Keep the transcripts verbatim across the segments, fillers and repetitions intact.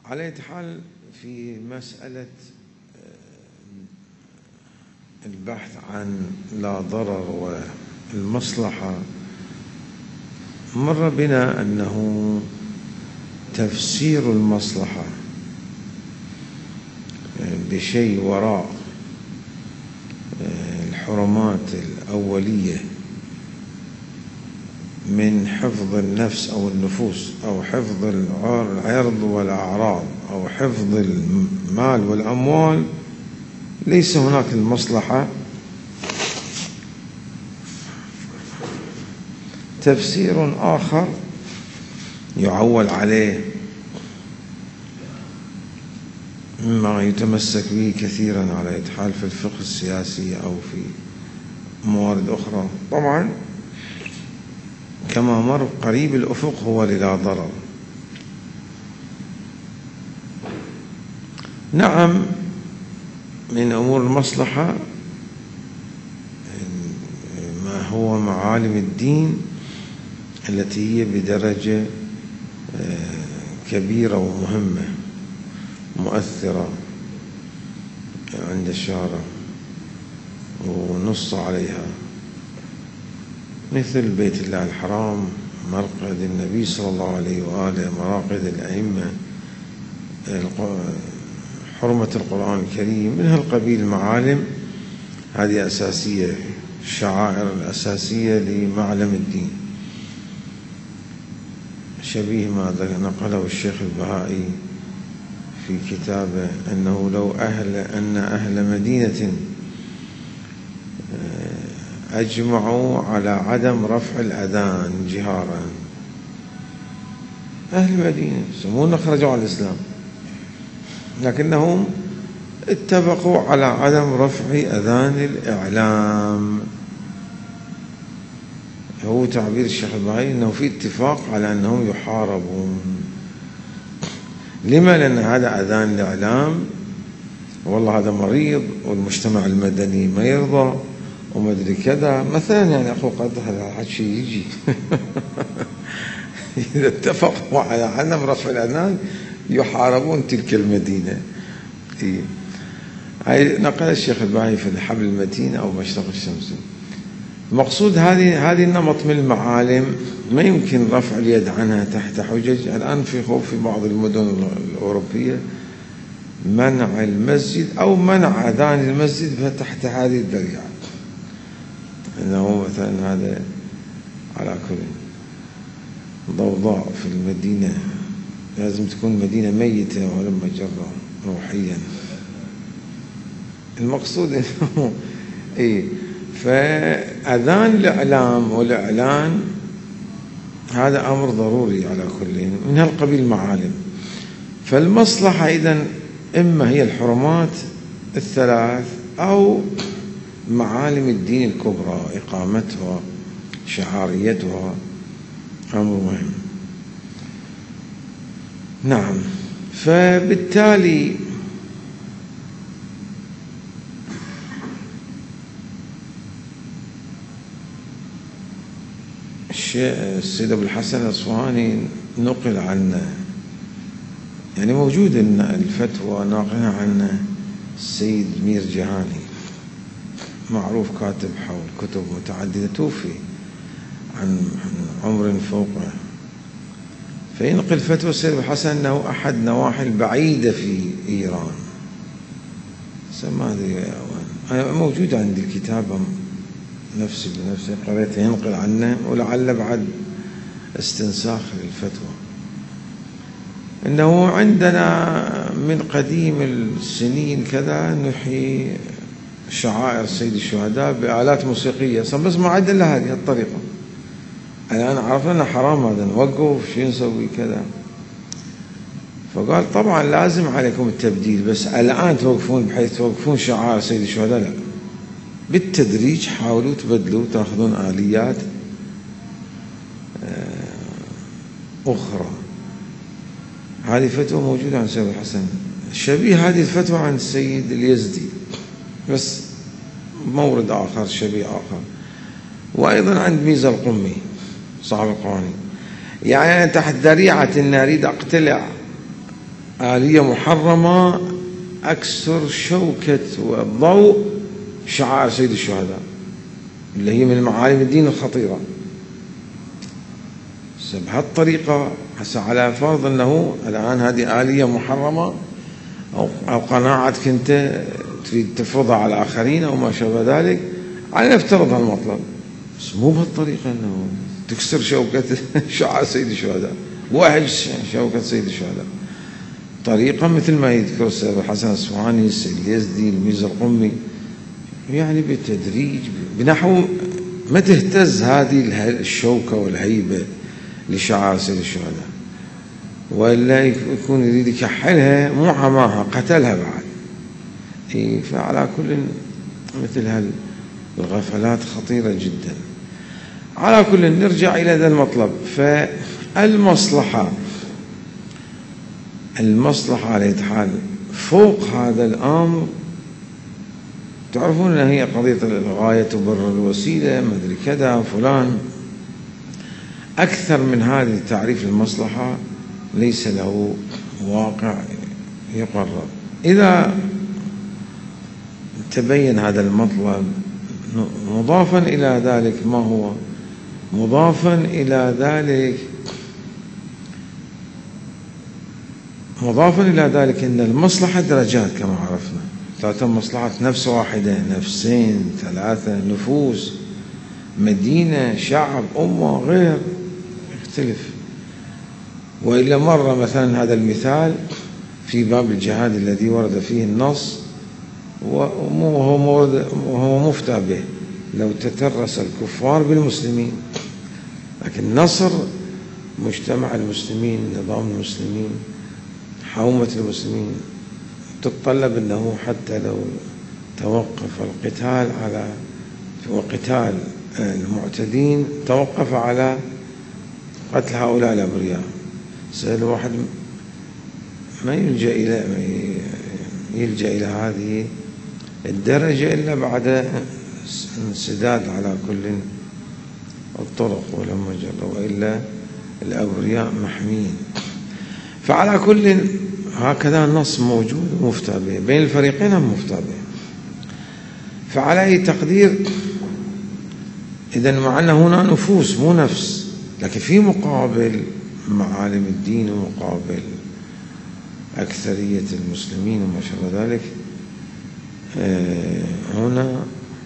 على أي حال في مسألة البحث عن لا ضرر والمصلحة مر بنا أنه تفسير المصلحة بشيء وراء الحرمات الأولية من حفظ النفس أو النفوس أو حفظ العرض والأعراض أو حفظ المال والأموال، ليس هناك المصلحة. تفسير آخر يعول عليه مما يتمسك به كثيرا على أي حال في الفقه السياسي أو في موارد أخرى، طبعا كما مر قريب الأفق هو للا ضرر. نعم، من أمور المصلحة ما هو معالم الدين التي هي بدرجة كبيرة ومهمة مؤثرة عند الشارع ونص عليها، مثل بيت الله الحرام، مرقد النبي صلى الله عليه وآله، مراقد الأئمة، حرمة القرآن الكريم، من هالقبيل معالم هذه أساسية، الشعائر الأساسية لمعلم الدين، شبيه ما نقله الشيخ البهائي في كتابه أنه لو أهل أن أهل مدينة أجمعوا على عدم رفع الأذان جهارا، أهل المدينة يسمون خرجوا على الإسلام، لكنهم اتفقوا على عدم رفع أذان الإعلام. هو تعبير الشيخ البهائي أنه في اتفاق على أنهم يحاربون. لما؟ لأن هذا أذان الإعلام والله هذا مريض والمجتمع المدني ما يرضى وما أدري كذا مثلا، يعني أخو قد هذا شيء يجي إذا اتفقوا على عدم رفع الأذان يحاربون تلك المدينة. هاي نقل الشيخ البهائي في الحبل المتين أو مشرق الشمس. المقصود هذه هذه النمط من المعالم ما يمكن رفع اليد عنها تحت حجج. الآن في خوف في بعض المدن الأوروبية منع المسجد أو منع أذان المسجد تحت هذه الذريعة، أنه مثلا هذا على كل ضوضاء في المدينة لازم تكون مدينة ميتة ولا مجرة روحيا. المقصود أنه إيه، فأذان الإعلام والإعلان هذا أمر ضروري على كل من هالقبيل معالم. فالمصلحة إذن إما هي الحرمات الثلاث أو معالم الدين الكبرى، إقامتها، شعاريتها، أمر مهم. نعم، فبالتالي السيد أبو الحسن الأصفهاني نقل عنه، يعني موجود الفتوى ناقلها عنه السيد مير جهاني، معروف كاتب حول كتب متعددة، توفي عن عمر فوقه، فينقل فتوى السيد أبو الحسن أنه أحد نواحي البعيدة في إيران، سماه موجود عندي الكتاب نفسي بنفسي قريته ينقل عنه، ولعل بعد استنساخ للفتوى، إنه عندنا من قديم السنين كذا نحيي شعائر سيد الشهداء بآلات موسيقية، بس ما عاد إلا هذه الطريقة. الآن عرفنا أنه حرام هذا، نوقف شو نسوي كذا. فقال طبعا لازم عليكم التبديل، بس الآن توقفون بحيث توقفون شعائر سيد الشهداء، لا، بالتدريج حاولوا تبدلوا، تأخذون آليات أخرى. هذه فتوى موجودة عن السيد الحسن، شبيه هذه الفتوى عن السيد اليزدي، بس مورد آخر شبيه آخر، وأيضا عند ميزة القمي صاحب القوانين. يعني أنا تحت ذريعة أن أريد أقتلع آلية محرمة أكثر شوكة والضوء شعائر سيد الشهداء اللي هي من معالم الدين الخطيرة. بهالطريقة هسه على فرض أنه الآن هذه آلية محرمة أو أو قناعتك أنت تريد تفرضها على الآخرين أو ما شابه ذلك، على نفترض هالمطلب، بس مو بهالطريقة أنه تكسر شوكة شعائر سيد الشهداء، وهج شوكة سيد الشهداء. طريقة مثل ما يذكر السيد الحسن الأصفهاني، السيد اليزدي، الميرزا القمي، يعني بالتدريج بنحو ما تهتز هذه الشوكة والهيبة لشعائر سيد الشهداء، وإلا يكون يريد يكحلها مو عماها، قتلها بعد. إيه، فعلى كل مثل هالغفلات خطيرة جدا. على كل نرجع إلى ذا المطلب. فالمصلحة المصلحة على أي حال فوق هذا الأمر، تعرفون أن هي قضية الغاية تبرر الوسيلة، ما أدري كذا فلان، أكثر من هذه تعريف المصلحة ليس له واقع يقرر. إذا تبين هذا المطلب مضافا إلى ذلك، ما هو مضافا إلى ذلك مضافا إلى ذلك أن المصلحة درجات كما عرفنا، تعتبر مصلحة نفس واحدة، نفسين، ثلاثة، نفوس، مدينة، شعب، أمة، غير، يختلف. وإلا مرة مثلا هذا المثال في باب الجهاد الذي ورد فيه النص وهو مفتى به، لو تترس الكفار بالمسلمين، لكن نصر مجتمع المسلمين، نظام المسلمين، حومة المسلمين، تتطلب أنه حتى لو توقف القتال على وقتال المعتدين توقف على قتل هؤلاء الأبرياء. سأل واحد ما يلجأ إلى يلجأ إلى هذه الدرجة إلا بعد انسداد على كل الطرق ولما جرى، وإلا الأبرياء محمين. فعلى كل هكذا النص موجود ومفتى به، بين الفريقين هم مفتى به. فعلى أي تقدير إذن مع أن هنا نفوس مو نفس، لكن في مقابل معالم الدين ومقابل أكثرية المسلمين وما شابه ذلك، هنا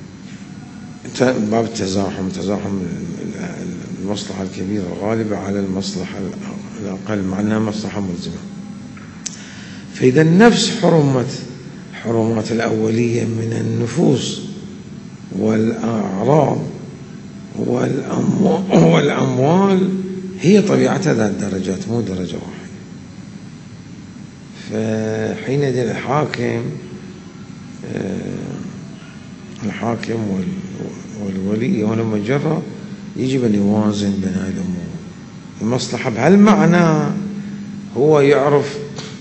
باب التزاحم، تزاحم المصلحة الكبيرة الغالبة على المصلحة الأقل، مع أنها مصلحة ملزمة. فإذا نفس حرمة حرمات الأولية من النفوس والأعراض والأموال هي طبيعتها ذات درجات، مو درجة واحدة. فحينئذ الحاكم الحاكم والولي ولما جرى يجب أن يوازن بين هذه الأمور. المصلحة بهالمعنى هو يعرف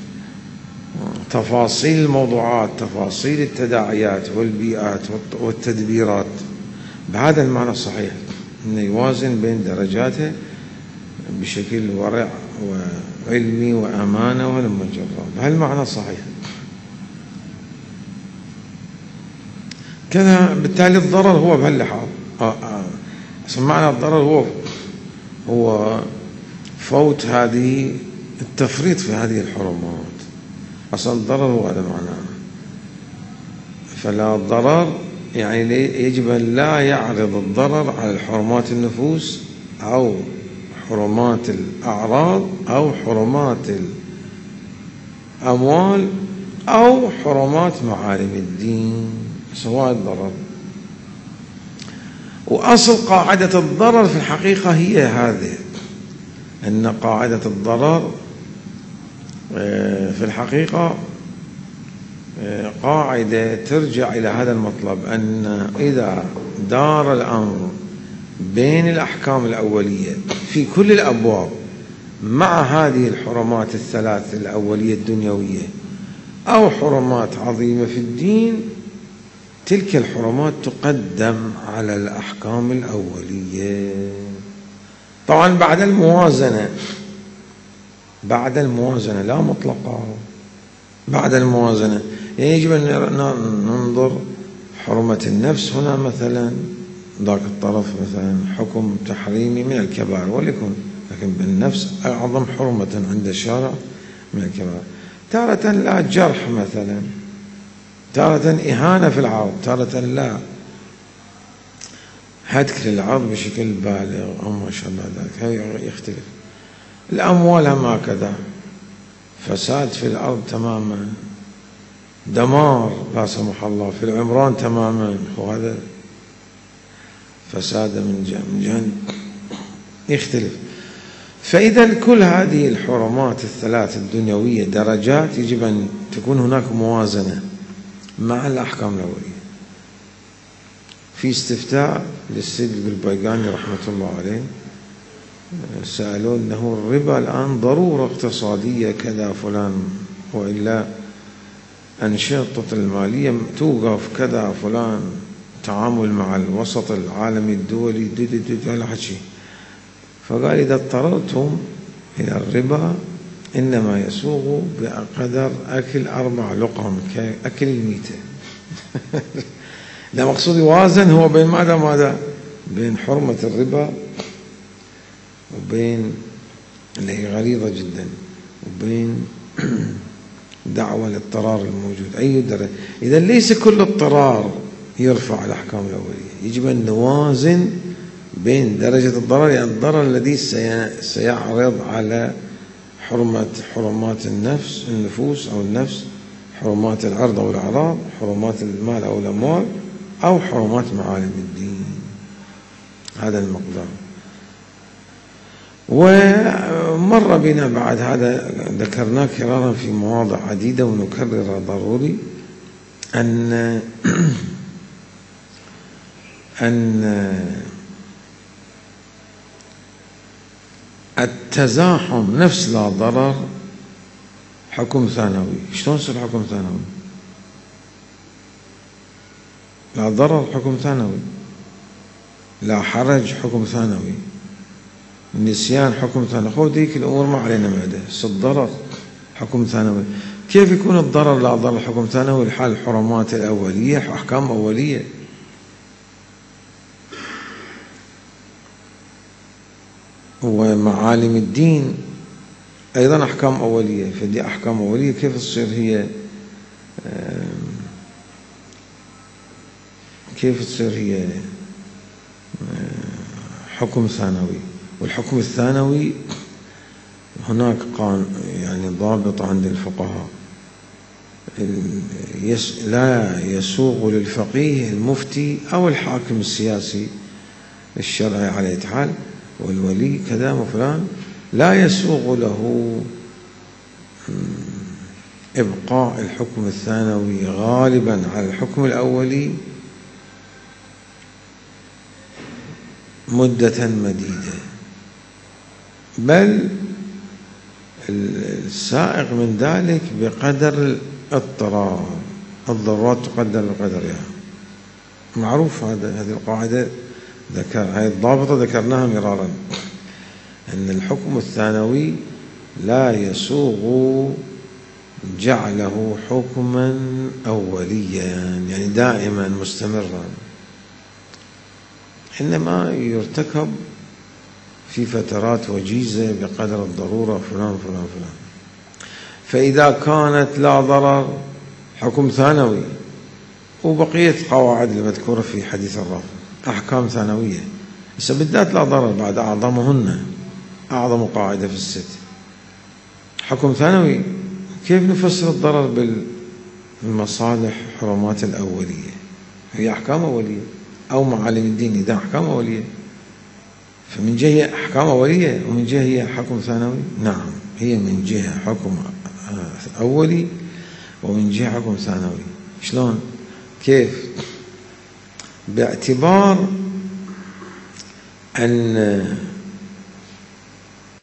تفاصيل الموضوعات، تفاصيل التداعيات والبيئات والتدبيرات، بهذا المعنى الصحيح، أنه يوازن بين درجاته بشكل ورع وعلمي وأمانة ولما جرى، بهالمعنى الصحيح. كذا بالتالي الضرر هو بهاللحاظ، آه آه. معنى الضرر هو هو فوت هذه التفريط في هذه الحرمات، أصلا الضرر هو هذا معناه. فلا ضرر يعني يجب أن لا يعرض الضرر على الحرمات النفوس أو حرمات الأعراض أو حرمات الأموال أو حرمات معالم الدين، سواء الضرر. وأصل قاعدة الضرر في الحقيقة هي هذه، أن قاعدة الضرر في الحقيقة قاعدة ترجع إلى هذا المطلب، أن إذا دار الأمر بين الأحكام الأولية في كل الأبواب مع هذه الحرمات الثلاث الأولية الدنيوية أو حرمات عظيمة في الدين، تلك الحرمات تقدم على الأحكام الأولية، طبعا بعد الموازنة بعد الموازنة لا مطلقة، بعد الموازنة. يعني يجب أن ننظر حرمة النفس هنا مثلا، ذاك الطرف مثلا حكم تحريمي من الكبائر وليكن، لكن بالنفس أعظم حرمة عند الشارع من الكبائر. تارة لا جرح مثلا، تارة إهانة في العرض، تارة لا هتك للعرض بشكل بالغ أو ما شابه ذلك، هذا يختلف. الأموال هم هكذا، فساد في الأرض تماما، دمار لا سمح الله في العمران تماما، وهذا فساد من جانب يختلف. فإذا كل هذه الحرمات الثلاث الدنيوية درجات، يجب أن تكون هناك موازنة مع الأحكام الأولية. في استفتاء للسيد البيقاني رحمة الله عليه، سألوا أنه الربا الآن ضرورة اقتصادية كذا فلان، وإلا أنشطة المالية توقف كذا فلان، تعامل مع الوسط العالمي الدولي دي دي دي هذا حكي. فقال إذا اضطررتم إلى الربا إنما يسوغ بقدر أكل أربع لقم كأكل الميتة. ده مقصود يوازن هو بين ماذا ماذا بين حرمة الربا وبين اللي هي غليظة جدا، وبين دعوة الاضطرار الموجود. أي درجة؟ إذا ليس كل اضطرار يرفع الأحكام الأولية، يجب أن نوازن بين درجة الضرر، يعني الضرر الذي سيعرض على حرمة حرمات النفس النفوس أو النفس، حرمات العرض أو الأعراض، حرمات المال أو الأموال، أو حرمات معالم الدين. هذا المقدار. ومر بنا بعد هذا، ذكرناه كرارا في مواضع عديدة ونكرر ضروري أن أن التزاحم نفس لا ضرر حكم ثانوي. شلون يصير حكم ثانوي؟ لا ضرر حكم ثانوي، لا حرج حكم ثانوي، النسيان حكم ثانوي. خذ ذيك الأمور ما علينا معده، بس الضرر حكم ثانوي. كيف يكون الضرر لا ضرر حكم ثانوي؟ الحال الحرمات الأولية أحكام أولية، ومعالم الدين أيضا أحكام أولية. فدي أحكام أولية كيف تصير هي كيف تصير هي حكم ثانوي؟ والحكم الثانوي هناك قان يعني ضابط عند الفقهاء، لا يسوغ للفقيه المفتي أو الحاكم السياسي الشرعي على أية حال والولي كذا وفلان، لا يسوغ له إبقاء الحكم الثانوي غالبا على الحكم الأولي مدة مديدة، بل السائغ من ذلك بقدر الاضطرار، الضرورات تقدر بقدرها. يعني معروف هذا، هذه القاعدة ذكر، هذه الضابطة ذكرناها مرارا، أن الحكم الثانوي لا يسوغ جعله حكما أوليا يعني دائما مستمرا، إنما يرتكب في فترات وجيزة بقدر الضرورة فلان فلان فلان. فإذا كانت لا ضرر حكم ثانوي، وبقية قواعد المذكورة في حديث الرافع أحكام ثانوية، بس بالذات لا ضرر بعد أعظمهن، أعظم قاعدة في الست حكم ثانوي. كيف نفسر الضرر بالمصالح حرمات الأولية؟ هي أحكام أولية، أو معالم الدين إذا أحكام أولية، فمن جهة أحكام أولية ومن جهة هي حكم ثانوي. نعم، هي من جهة حكم أولي ومن جهة حكم ثانوي. شلون؟ كيف؟ باعتبار أن